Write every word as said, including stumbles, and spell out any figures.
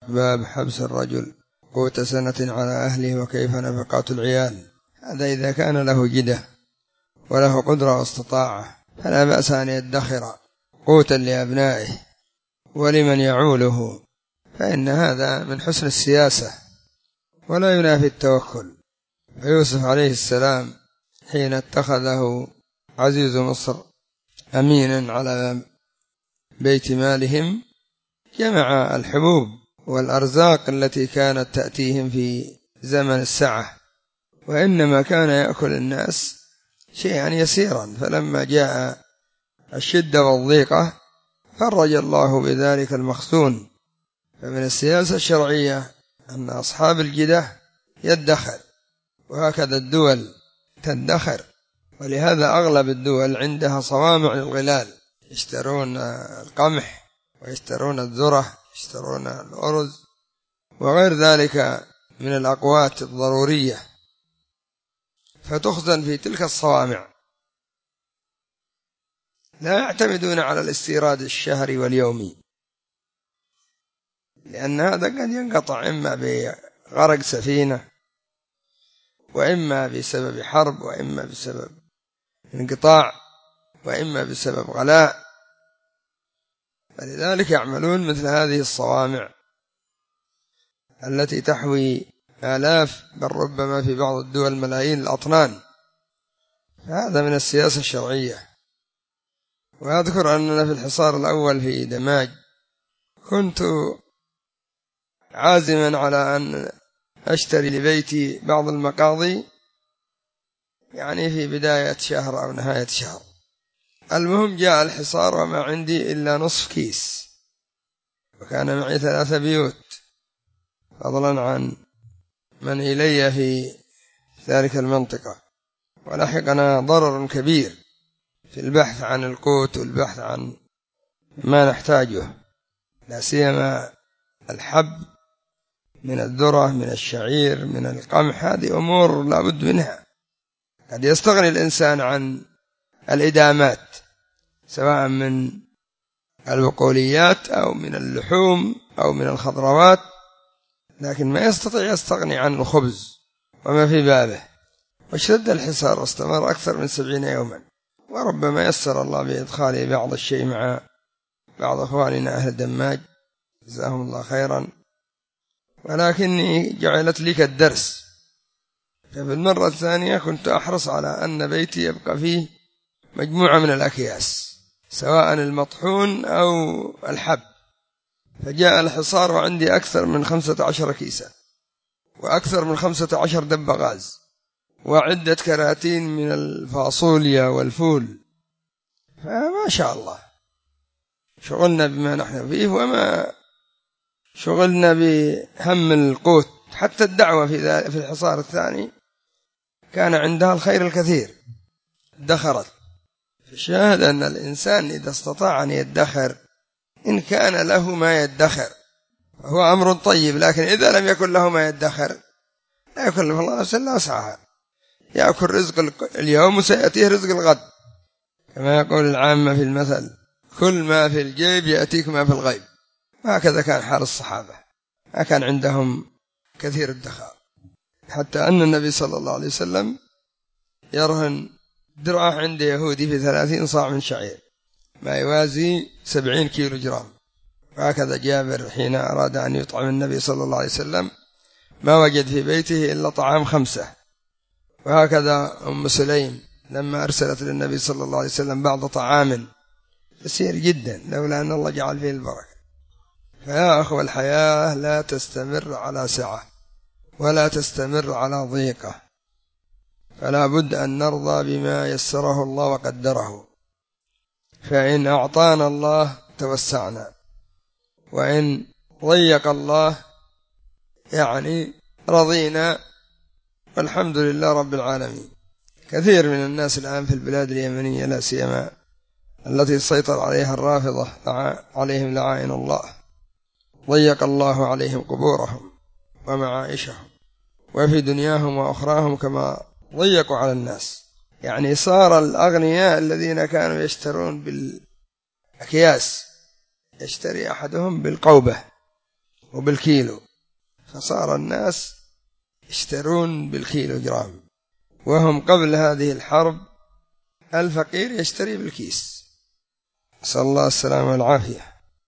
باب حبس الرجل قوت سنة على أهله وكيف نفقات العيال. هذا إذا كان له جدة وله قدرة واستطاعة فلا بأس أن يدخر قوتا لأبنائه ولمن يعوله، فإن هذا من حسن السياسة ولا ينافي التوكل. فيوسف عليه السلام حين اتخذه عزيز مصر أمينا على بيت مالهم جمع الحبوب والأرزاق التي كانت تأتيهم في زمن السعة، وإنما كان يأكل الناس شيئا يسيرا، فلما جاء الشدة والضيقة فرج الله بذلك المخزون. فمن السياسة الشرعية أن أصحاب الجدة يدخر، وهكذا الدول تدخر، ولهذا أغلب الدول عندها صوامع للغلال، يشترون القمح ويشترون الذرة يشترون الأرز وغير ذلك من الأقوات الضرورية، فتخزن في تلك الصوامع، لا يعتمدون على الاستيراد الشهري واليومي، لأن هذا قد ينقطع إما بغرق سفينة وإما بسبب حرب وإما بسبب انقطاع وإما بسبب غلاء، فلذلك يعملون مثل هذه الصوامع التي تحوي آلاف بل ربما في بعض الدول ملايين الأطنان. هذا من السياسة الشرعية. وأذكر أننا في الحصار الأول في دماج كنت عازما على أن أشتري لبيتي بعض المقاضي، يعني في بداية شهر أو نهاية شهر. المهم جاء الحصار وما عندي إلا نصف كيس، وكان معي ثلاثة بيوت فضلا عن من إلي في ذلك المنطقة، ولحقنا ضرر كبير في البحث عن القوت والبحث عن ما نحتاجه، لا سيما الحب من الذرة من الشعير من القمح، هذه أمور لا بد منها. قد يستغني الإنسان عن الإدامات سواء من البقوليات أو من اللحوم أو من الخضروات، لكن ما يستطيع يستغني عن الخبز وما في بابه. واشتد الحصار واستمر أكثر من سبعين يوما، وربما يسر الله بإدخال بعض الشيء مع بعض أخواننا أهل دماج جزاهم الله خيرا، ولكني جعلت لي كالدرس. ففي المرة الثانية كنت أحرص على أن بيتي يبقى فيه مجموعة من الأكياس سواء المطحون أو الحب، فجاء الحصار وعندي أكثر من خمسة عشر كيسا وأكثر من خمسة عشر دب غاز وعدة كراتين من الفاصوليا والفول، فما شاء الله شغلنا بما نحن فيه وما شغلنا بهم القوت. حتى الدعوة في في الحصار الثاني كان عندها الخير الكثير، ادخرت. فالشاهد أن الإنسان إذا استطاع أن يدخر إن كان له ما يدخر فهو أمر طيب، لكن إذا لم يكن له ما يدخر لا يكلف الله نفسا إلا وسعها، يأكل رزق اليوم وسيأتيه رزق الغد، كما يقول العامة في المثل كل ما في الجيب يأتيك ما في الغيب. هكذا كان حال الصحابة، ما كان عندهم كثير الدخار، حتى أن النبي صلى الله عليه وسلم يرهن درعه عند يهودي في ثلاثين صاع من شعير ما يوازي سبعين كيلو جرام. وهكذا جابر حين أراد أن يطعم النبي صلى الله عليه وسلم ما وجد في بيته إلا طعام خمسة. وهكذا أم سليم لما أرسلت للنبي صلى الله عليه وسلم بعض طعام يسير جدا لولا أن الله جعل فيه البركة. فيا أخوة الحياة لا تستمر على سعة ولا تستمر على ضيقة، فلا بد أن نرضى بما يسره الله وقدره، فإن أعطانا الله توسعنا، وإن ضيق الله يعني رضينا، والحمد لله رب العالمين. كثير من الناس الآن في البلاد اليمنية لا سيما التي سيطر عليها الرافضة عليهم لعائن الله، ضيق الله عليهم قبورهم ومعائشهم وفي دنياهم وأخراهم كما ضيقوا على الناس. يعني صار الأغنياء الذين كانوا يشترون بالأكياس يشتري أحدهم بالقوبة وبالكيلو، فصار الناس يشترون بالكيلو جرام، وهم قبل هذه الحرب الفقير يشتري بالكيس. نسأل الله السلامة والعافية.